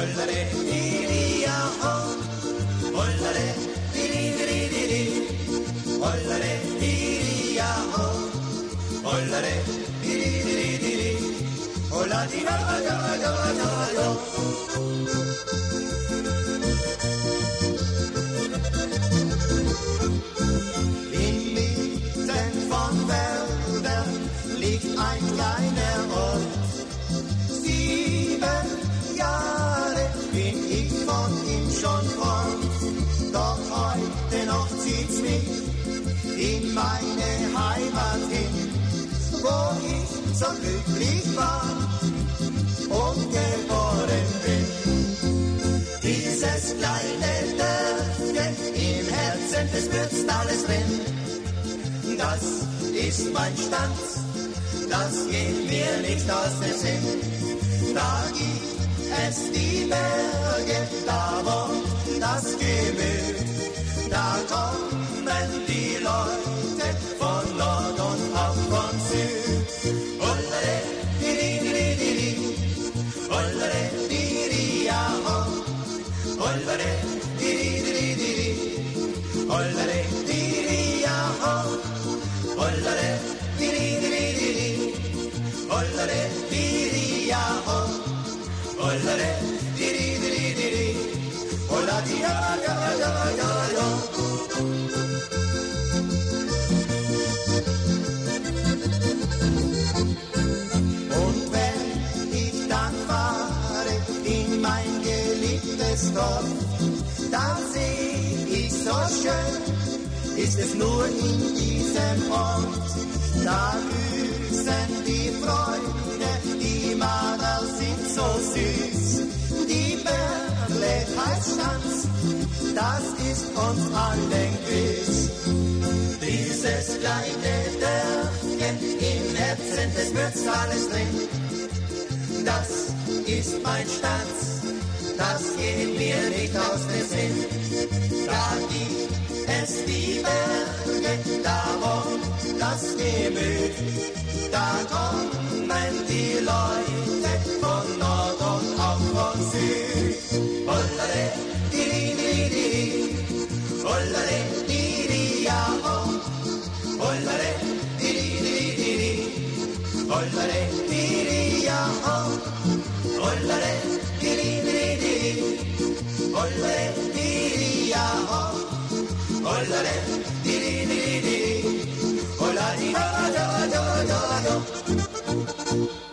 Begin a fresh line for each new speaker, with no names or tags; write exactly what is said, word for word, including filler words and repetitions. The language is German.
Ollere, diri, ja, ho. Ollere, diri, diri, diri. Ollere, diri, ja, ho. Ollere, diri, diri, diri. Ola, di, da, da, da, da, da. Inmitten von Wäldern liegt ein kleiner Ort. Sieben Jahre bin ich von ihm schon fort. Doch heute noch zieht's mich in meine Heimat hin, wo ich so glücklich war und geboren bin. Dieses kleine Dörfchen im Herzen des Mürztales drin, das ist mein Stand, das geht mir nicht aus dem Sinn. Da gibt es die Berge, da wohnt das Gemüt, da kommen die Leute von Nord und auch von Süd. Ollere, diri, diri, diri. Ollere, diri, ja, ho. Ollere, diri, diri, diri. Ollere, diri, ja, ho. Ollere, diri, diri, diri. Ollere, diri, ja, ho. Ollere, diri, diri, diri. Ola, di, ja, ja, ja, ja, ja. Und wenn ich dann fahre in mein geliebtes Dorf, dann seh ich so schön, ist es nur in diesem Ort. Da grüßen die Freunde, die Madel sind so süß, die Berle heißt Stanz, das ist uns allen gewiss. Dieses kleine Dörfchen im Herzen des Mürztales drin, das ist mein Stanz, das geht mir nicht aus dem Sinn. Da gibt es die Berge, da wohnt das Gemüt, da kommen die Leute von Nord und auch von Süd. Ollere, diri, diri, diri. Ollere, diri, ja, ho. Ollere, diri, diri, diri. Ollere, diri, ja, ho. Ollere, diri, diri, diri. Ollere, diri, ja, ho. Ollere, diri, diri, diri. Ola, di, da, da, da, da, da.